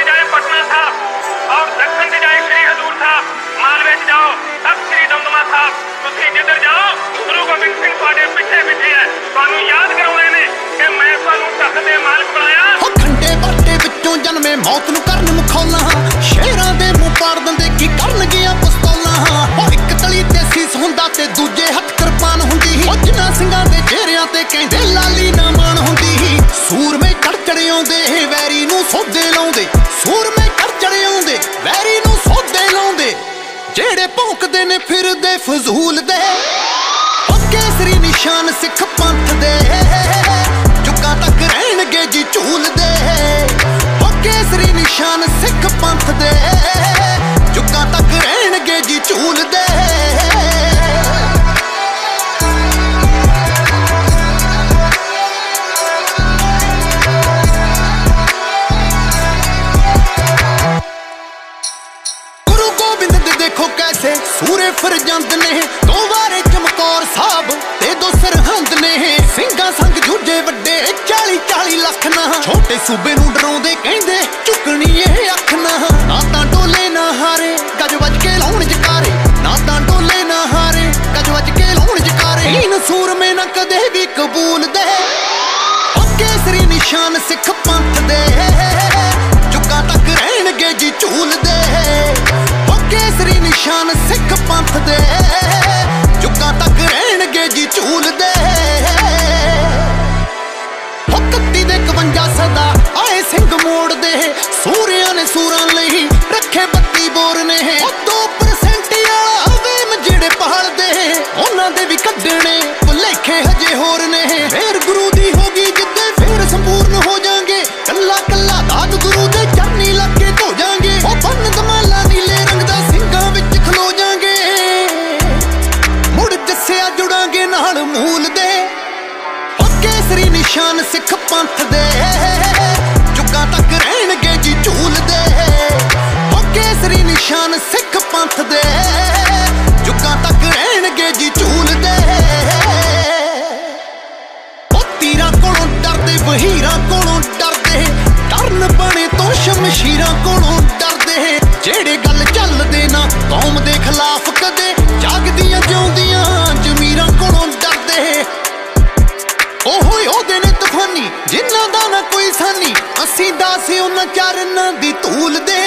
जाए पटना साहब और दक्षिण से जाए श्री हजूर साहब, मालवे से जाओ तब श्री दमदमा साहब। तुसीं जिधर जाओ गुरु गोबिंद सिंह तुहाडे पिछे पिछे है। तुहानूं याद कराउणे ने कि मैं तुहानूं तख्त दे मालिक बनाया। हो खंडे बाटे विचों जन्मे मौत नूं करन मुखौला, शेरां दे मूंह पाड़ दिंदे की करनगियां पिस्तौलां। हो एक तली ते सीस हुंदा ते दूजे हत्थ किरपान हुंदी, हो जिन्हां ਸਿੰਘਾਂ ਦੇ ਚਿਹਰਿਆਂ ਤੇ ਕਹਿੰਦੇ ਲਾਲੀ ਨਾ ਮਾਣ ਹੁੰਦੀ। ਸੂਰਮੇ ਚੜ ਚੜੇ ਆਉਂਦੇ ਵੈਰੀ ਨੂੰ ਸੋਧੇ ਲਾਉਂਦੇ, ਸੂਰਮੇ ਚੜ ਚੜੇ ਆਉਂਦੇ ਵੈਰੀ ਨੂੰ ਸੋਧੇ ਲਾਉਂਦੇ, ਜਿਹੜੇ ਭੌਂਕਦੇ ਨੇ ਫਿਰਦੇ ਫਜ਼ੂਲ ਦੇ। ਹੋ ਕੇਸਰੀ ਨਿਸ਼ਾਨ ਸਿੱਖ ਪੰਥ ਦੇ, ਜੁਗਾਂ ਤੱਕ ਰਹਿਣਗੇ ਜੀ ਝੂਲਦੇ। ਹੋ ਕੇਸਰੀ ਨਿਸ਼ਾਨ ਸਿੱਖ ਪੰਥ ਦੇ, ਜੁਗਾਂ ਤੱਕ ਰਹਿਣਗੇ ਜੀ ਝੂਲਦੇ। देखो कैसे सूरे फिर जंद ने, दो वारे चमकौर साहब ते दो सरहंद ने। ਸਿੰਘਾਂ संग जूझे वड्डे 40-40 ਲੱਖ ना, छोटे सूबे नूं डराउंदे कहंदे झुकणी ਇਹ ਅੱਖ ना। ना तां डोले ना हारे गज वज के लाउण जकारे, ना तां डोले ना हारे गज वज के लाउण जकारे। इन सूरमे ना कदे भी कबूल दे, हो केसरी निशान सिख पंथ दे, जुगां तक रहणगे जी झूलदे। केसरी निशान सिख पंथ दे, जुगां तक रहणगे जी झूलदे। हो 31 दे 52 सदा आए सिंह मोड़दे, सूरियां ने सूरां लई रखे 32 बोर ने। 2% वाला वेम ਜਿਹੜੇ ਪਹਾਲਦੇ, ਉਹਨਾਂ ਦੇ ਵੀ ਕੱਢਣੇ ਭੁਲੇਖੇ ਹਜੇ ਹੋਰ ਨੇ। ਫੇਰ ਗੁਰੂ ਦੀ ਹੋਗੀ ਜਿੱਦੇ ਫੇਰ ਸੰਪੂਰਨ ਹੋ ਜਾਾਂਗੇ, ਕੱਲਾ ਕੱਲਾ ਦਾਤ ਗੁਰੂ ਦੇ ਚਰਨੀ ਲੱਗ ਕੇ ਧੋ ਜਾਾਂਗੇ। ਉਹ ਬੰਨ ਦਮਾਲਾ ਨੀਲੇ ਰੰਗ ਦਾ ਸਿੰਘਾਂ ਵਿੱਚ ਖਲੋ ਜਾਾਂਗੇ, ਮੁੜ ਜੱਸਿਆ ਜੁੜਾਂਗੇ ਨਾਲ ਮੂਲ ਦੇ। ਹੋ ਕੇਸਰੀ ਨਿਸ਼ਾਨ ਸਿੱਖ ਪੰਥ ਦੇ, ਜੁਗਾਂ ਤੱਕ ਰਹਿਣਗੇ ਜੀ ਝੂਲਦੇ। ਹੋ ਕੇਸਰੀ ਨਿਸ਼ਾਨ ਸਿੱਖ ਪੰਥ ਦੇ, ਜੁਗਾਂ ਤੱਕ ਰਹਿਣਗੇ ਜੀ ਝੂਲਦੇ। ਉਹ ਤੀਰਾਂ ਕੋਲੋਂ ਡਰਦੇ, ਵਹੀਰਾਂ ਕੋਲੋਂ ਡਰਦੇ, ਡਰਨ ਬਣੇ ਤੋਂ ਸ਼ਮਸ਼ੀਰਾਂ ਕੋਲੋਂ ਡਰਦੇ। ਜਿਹੜੇ ਗੱਲ ਚੱਲਦੇ ਨਾ ਕੌਮ ਦੇ ਖਿਲਾਫ ਕਦੇ, ਜਾਗਦੀਆਂ ਜਿਉਂਦੀਆਂ ਜ਼ਮੀਰਾਂ ਕੋਲੋਂ ਡਰਦੇ। ਉਹੋ ਉਹਦੇ ਨੇ ਤੂਫਾਨੀ ਜਿਨ੍ਹਾਂ ਦਾ ਨਾ ਕੋਈ ਸਾਨੀ, ਅਸੀਂ ਦਾਸ ਉਹਨਾਂ ਚਰਨਾਂ ਦੀ ਧੂਲ ਦੇ।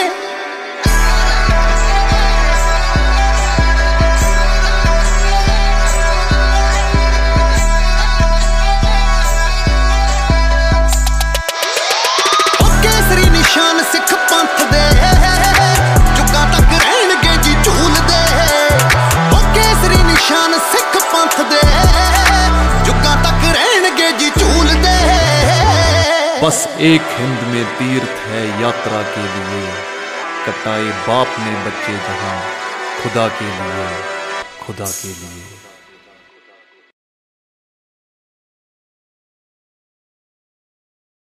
ਨਿਸ਼ਾਨ ਸਿੱਖ ਪੰਥ ਦੇ, ਜੁਗਾਂ ਤੱਕ ਰਹਿਣਗੇ ਜੀ ਝੂਲਦੇ। ਹੋ ਕੇਸਰੀ ਨਿਸ਼ਾਨ ਸਿੱਖ ਪੰਥ ਦੇ, ਜੁਗਾਂ ਤੱਕ ਰਹਿਣਗੇ ਜੀ ਝੂਲਦੇ। बस एक हिंद में तीर्थ है यात्रा के लिए, कटाए बाप ने बच्चे जहां खुदा के लिए, खुदा के लिए।